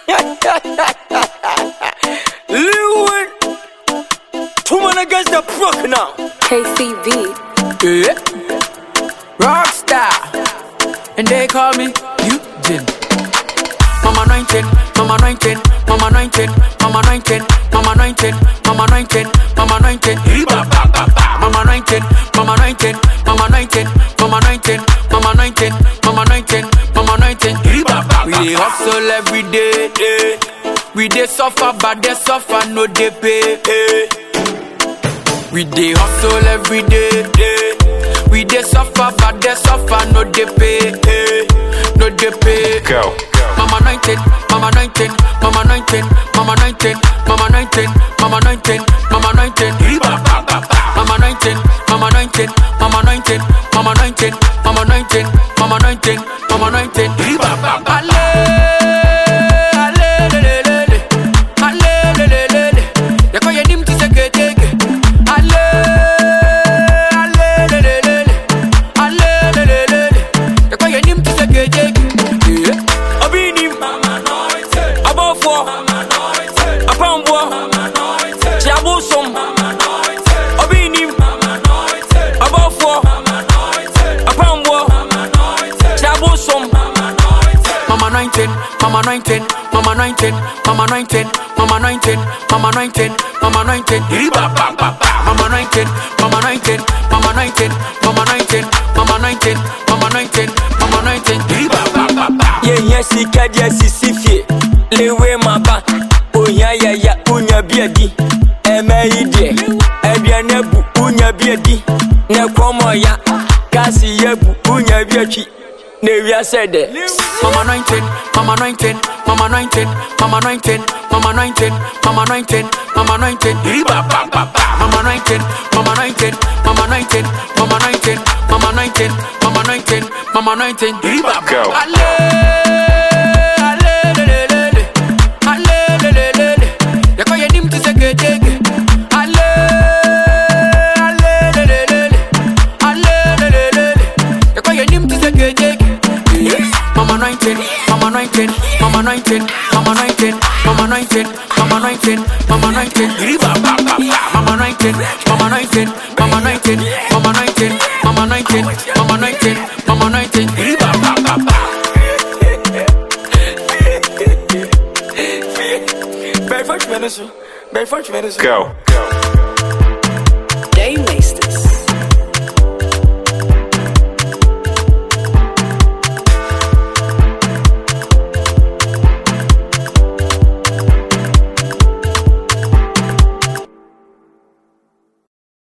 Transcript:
Lewin, 2 men against the brook now. KCV. Yeah. Rockstar, and they call me Eugene. Mama 19, Mama 19, Mama 19, Mama 19, Mama 19, Mama 19, Mama 19, Mama 19, Mama 19, Mama 19, Mama 19, Mama 19, Mama 19, Mama 19. We dey hustle every day, eh. We dey suffer, but they suffer no dey pay. Eh. We dey hustle every day, eh. We dey suffer, but they suffer no dey pay. Eh. No dey pay. Go. Mama 19, Mama 19, Mama 19, Mama 19, Mama 19, Mama 19, Mama 19, Mama 19, Mama 19, Mama 19, Mama 19, Mama 19, Mama 19, Mama 19, Ale, ale, le, le, le, ale, le, le, le, le. They call your name to say get take. Ale, ale, le, le, le, le, ale, le, le, le, le. They call your name to say get take. Abini, Abofo, Apambo, Chiabusom, Abini, Abofo, Apambo, Chiabusom. Mama 19, Mama 19, Mama 19, Mama 19, Mama 19, Mama 19, Mama 19, Mama 19, Mama 19, Mama 19, Mama 19, Mama 19, Mama 19, Mama 19. Yes, he can, yes, he Lewe maba, onya ya, unya biadi, ide, ebianebu, unya biadi, ne komoya, kasi yebu, unya biachi. Nevia said it. Mama 19, Mama 19, Mama 19, Mama 19, Mama 19, Mama 19, Mama 19, Mama 19, Mama 19, Mama 19, Mama 19, Mama 19, Mama 19, Mama 19. Go. Ale, ale, le, le, le, ale, le, le, le, le. They call your name to say get take. Ale, ale, le, le, le, le, ale, le, le, le, le. They call your name to say get take. Mama 19, Mama 19, Mama 19, Mama 19, Mama 19, Mama 19, Mama 19, Mama 19, Mama 19, Mama 19, Mama 19, Mama 19, Mama 19, Mama 19. Very much, Venezuela. Very much, Venezuela. Go.